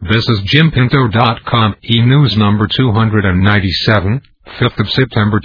This is JimPinto.com, e-news number 297, 5th of September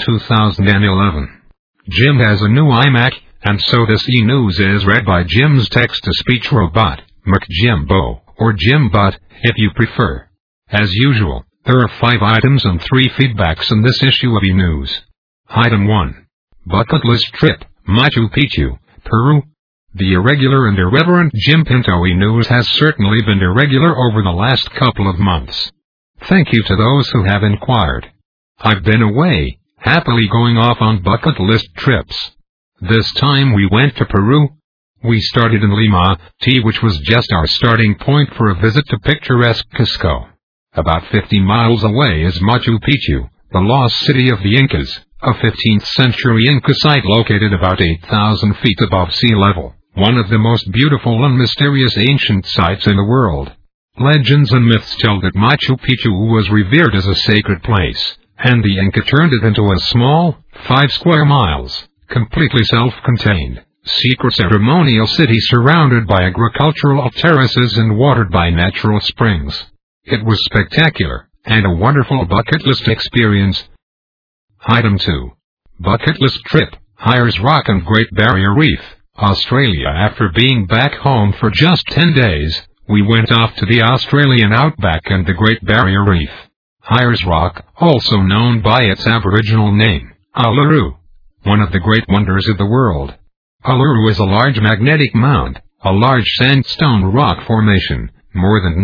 2011. Jim has a new iMac, and so this e-news is read by Jim's text-to-speech robot, McJimbo, or JimBot, if you prefer. As usual, there are 5 items and 3 feedbacks in this issue of e-news. Item 1. Bucket List Trip, Machu Picchu, Peru. The irregular and irreverent Jim Pinto e-news has certainly been irregular over the last couple of months. Thank you to those who have inquired. I've been away, happily going off on bucket list trips. This time we went to Peru. We started in Lima, which was just our starting point for a visit to picturesque Cusco. About 50 miles away is Machu Picchu, the lost city of the Incas, a 15th century Inca site located about 8,000 feet above sea level. One of the most beautiful and mysterious ancient sites in the world. Legends and myths tell that Machu Picchu was revered as a sacred place, and the Inca turned it into a small, 5 square miles, completely self-contained, secret ceremonial city surrounded by agricultural terraces and watered by natural springs. It was spectacular, and a wonderful bucket list experience. Item 2. Bucket list trip, Ayers Rock and Great Barrier Reef, Australia. After being back home for just 10 days, we went off to the Australian outback and the Great Barrier Reef. Ayers Rock, also known by its Aboriginal name, Uluru, one of the great wonders of the world. Uluru is a large magnetic mound, a large sandstone rock formation, more than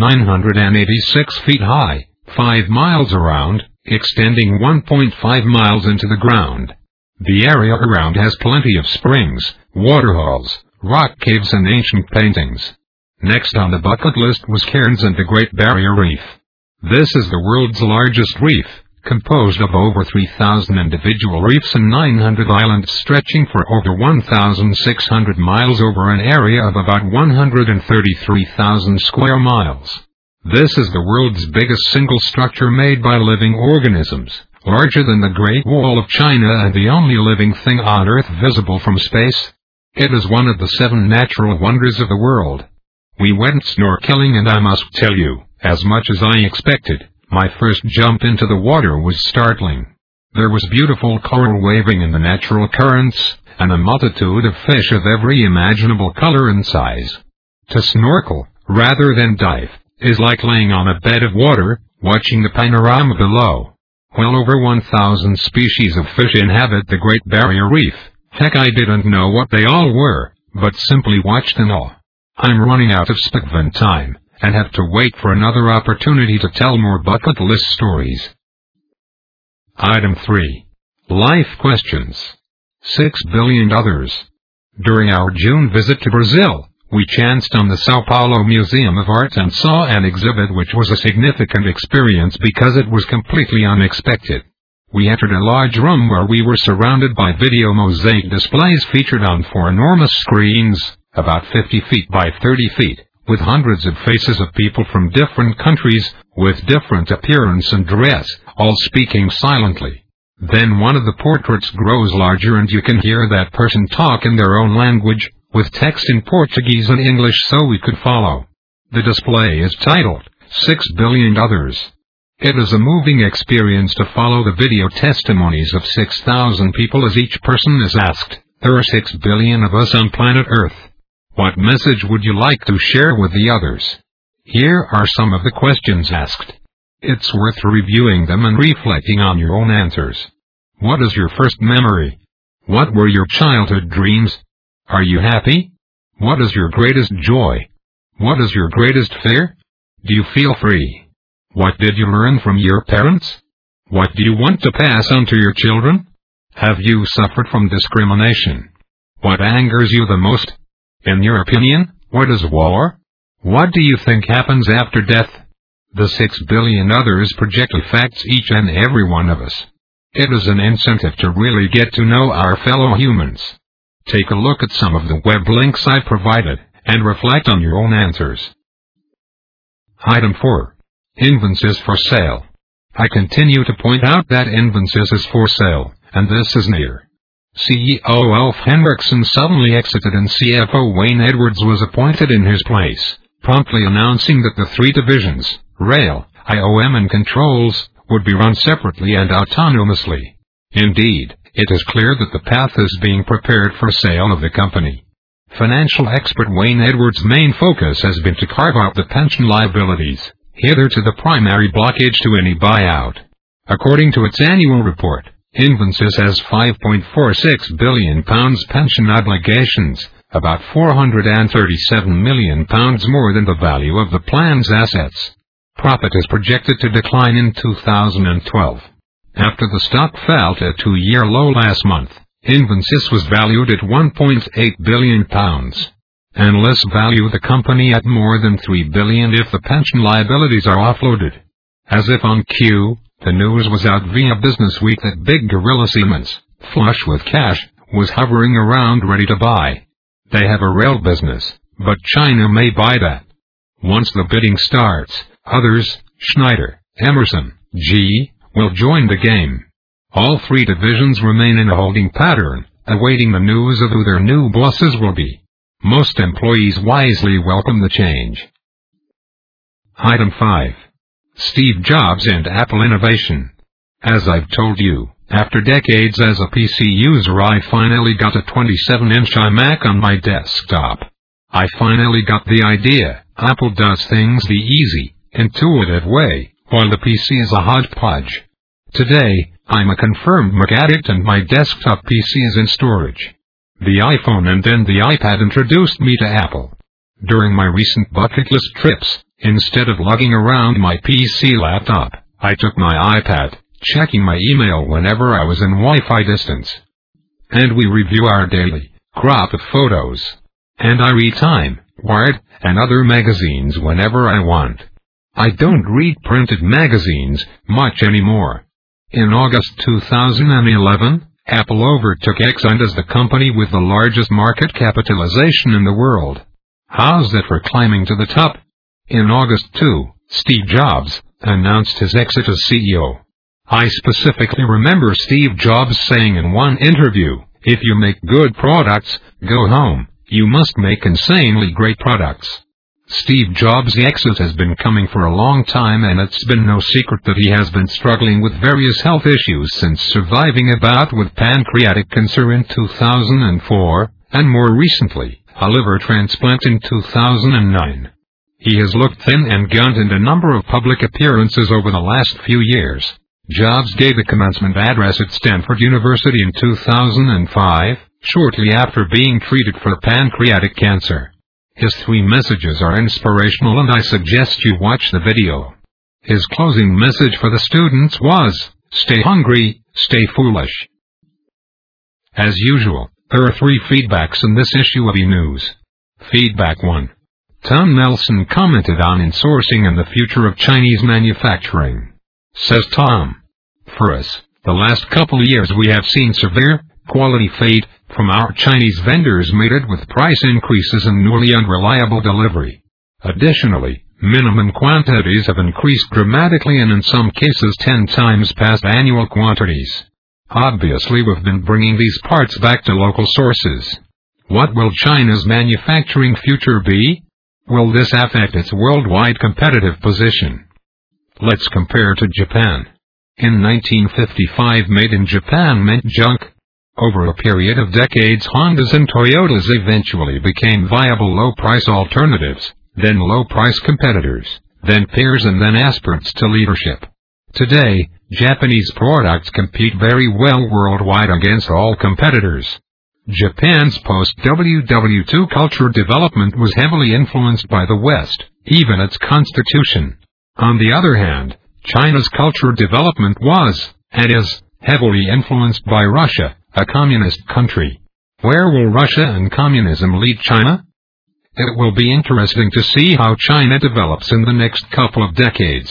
986 feet high, 5 miles around, extending 1.5 miles into the ground. The area around has plenty of springs, waterholes, rock caves and ancient paintings. Next on the bucket list was Cairns and the Great Barrier Reef. This is the world's largest reef, composed of over 3,000 individual reefs and 900 islands stretching for over 1,600 miles over an area of about 133,000 square miles. This is the world's biggest single structure made by living organisms, larger than the Great Wall of China and the only living thing on Earth visible from space. It is one of the 7 natural wonders of the world. We went snorkeling and I must tell you, as much as I expected, my first jump into the water was startling. There was beautiful coral waving in the natural currents, and a multitude of fish of every imaginable color and size. To snorkel, rather than dive, is like laying on a bed of water, watching the panorama below. Well over 1,000 species of fish inhabit the Great Barrier Reef. Heck, I didn't know what they all were, but simply watched in awe. I'm running out of Spikvan time, and have to wait for another opportunity to tell more bucket list stories. Item 3. Life Questions. 6 billion others. During our June visit to Brazil, we chanced on the Sao Paulo Museum of Art and saw an exhibit which was a significant experience because it was completely unexpected. We entered a large room where we were surrounded by video mosaic displays featured on 4 enormous screens, about 50 feet by 30 feet, with hundreds of faces of people from different countries, with different appearance and dress, all speaking silently. Then one of the portraits grows larger and you can hear that person talk in their own language, with text in Portuguese and English so we could follow. The display is titled, 6 billion others. It is a moving experience to follow the video testimonies of 6,000 people as each person is asked, there are 6 billion of us on planet Earth. What message would you like to share with the others? Here are some of the questions asked. It's worth reviewing them and reflecting on your own answers. What is your first memory? What were your childhood dreams? Are you happy? What is your greatest joy? What is your greatest fear? Do you feel free? What did you learn from your parents? What do you want to pass on to your children? Have you suffered from discrimination? What angers you the most? In your opinion, what is war? What do you think happens after death? The 6 billion others project affects each and every one of us. It is an incentive to really get to know our fellow humans. Take a look at some of the web links I provided, and reflect on your own answers. Item 4. Invensys for sale. I continue to point out that Invensys is for sale, and this is near. CEO Ulf Henriksen suddenly exited and CFO Wayne Edwards was appointed in his place. promptly announcing that the three divisions, Rail, IOM and Controls, would be run separately and autonomously. Indeed, it is clear that the path is being prepared for sale of the company. Financial expert Wayne Edwards' main focus has been to carve out the pension liabilities, hitherto the primary blockage to any buyout. According to its annual report, Invensys has £5.46 billion pension obligations, about £437 million more than the value of the plan's assets. Profit is projected to decline in 2012. After the stock fell to a two-year low last month, Invensys was valued at £1.8 billion. Analysts value the company at more than $3 billion if the pension liabilities are offloaded. As if on cue, the news was out via Business Week that big gorilla Siemens, flush with cash, was hovering around ready to buy. They have a rail business, but China may buy that. Once the bidding starts, others, Schneider, Emerson, GE, will join the game. All three divisions remain in a holding pattern, awaiting the news of who their new bosses will be. Most employees wisely welcome the change. Item 5. Steve Jobs and Apple innovation. As I've told you, after decades as a PC user, I finally got a 27-inch iMac on my desktop. I finally got the idea. Apple does things the easy, intuitive way, while the PC is a hodgepodge. Today, I'm a confirmed Mac addict and my desktop PC is in storage. The iPhone and then the iPad introduced me to Apple. During my recent bucket list trips, instead of lugging around my PC laptop, I took my iPad, checking my email whenever I was in Wi-Fi distance. And we review our daily crop of photos. And I read Time, Wired, and other magazines whenever I want. I don't read printed magazines much anymore. In August 2011, Apple overtook Exxon as the company with the largest market capitalization in the world. How's that for climbing to the top? In August 2, Steve Jobs announced his exit as CEO. I specifically remember Steve Jobs saying in one interview, "If you make good products, go home. You must make insanely great products." Steve Jobs' exit has been coming for a long time, and it's been no secret that he has been struggling with various health issues since surviving a bout with pancreatic cancer in 2004, and more recently, a liver transplant in 2009. He has looked thin and gaunt in a number of public appearances over the last few years. Jobs gave a commencement address at Stanford University in 2005, shortly after being treated for pancreatic cancer. His 3 messages are inspirational and I suggest you watch the video. His closing message for the students was, "Stay hungry, stay foolish." As usual, there are 3 feedbacks in this issue of E-News. Feedback 1. Tom Nelson commented on insourcing and the future of Chinese manufacturing. Says Tom, "For us, the last couple of years we have seen severe quality fade from our Chinese vendors mated with price increases and newly unreliable delivery. Additionally, minimum quantities have increased dramatically and in some cases 10 times past annual quantities. Obviously we've been bringing these parts back to local sources. What will China's manufacturing future be? Will this affect its worldwide competitive position? Let's compare to Japan. In 1955 made in Japan meant junk. Over a period of decades Hondas and Toyotas eventually became viable low-price alternatives, then low-price competitors, then peers and then aspirants to leadership. Today, Japanese products compete very well worldwide against all competitors. Japan's post-World War II culture development was heavily influenced by the West, even its constitution. On the other hand, China's culture development was, and is, heavily influenced by Russia, a communist country. Where will Russia and communism lead China? It will be interesting to see how China develops in the next couple of decades.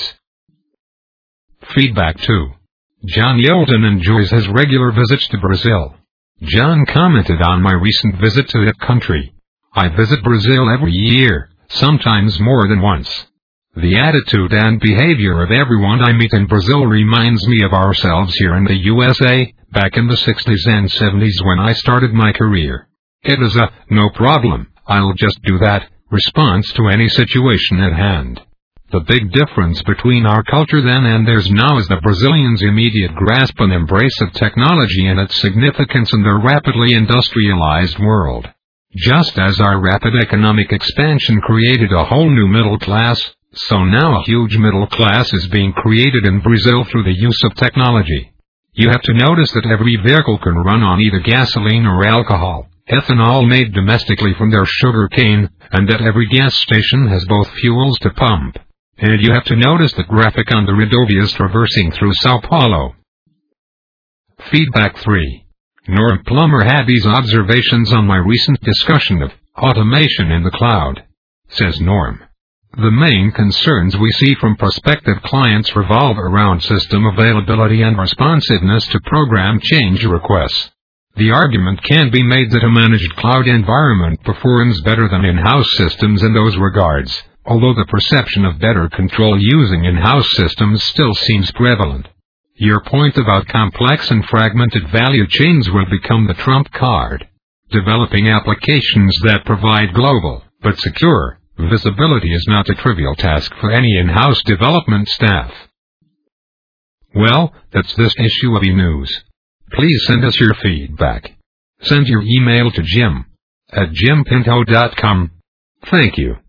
Feedback 2. John Yelton enjoys his regular visits to Brazil. John commented on my recent visit to that country. I visit Brazil every year, sometimes more than once. The attitude and behavior of everyone I meet in Brazil reminds me of ourselves here in the USA, back in the 60s and 70s when I started my career. It is a, no problem, I'll just do that, response to any situation at hand. The big difference between our culture then and theirs now is the Brazilians' immediate grasp and embrace of technology and its significance in their rapidly industrialized world. Just as our rapid economic expansion created a whole new middle class, so now a huge middle class is being created in Brazil through the use of technology. You have to notice that every vehicle can run on either gasoline or alcohol, ethanol made domestically from their sugar cane, and that every gas station has both fuels to pump. And you have to notice the graphic on the rodovias traversing through Sao Paulo. Feedback 3. Norm Plummer had these observations on my recent discussion of automation in the cloud. Says Norm. The main concerns we see from prospective clients revolve around system availability and responsiveness to program change requests. The argument can be made that a managed cloud environment performs better than in-house systems in those regards, although the perception of better control using in-house systems still seems prevalent. Your point about complex and fragmented value chains will become the trump card. Developing applications that provide global, but secure, visibility is not a trivial task for any in-house development staff. Well, that's this issue of eNews. Please send us your feedback. Send your email to jim@jimpinto.com. Thank you.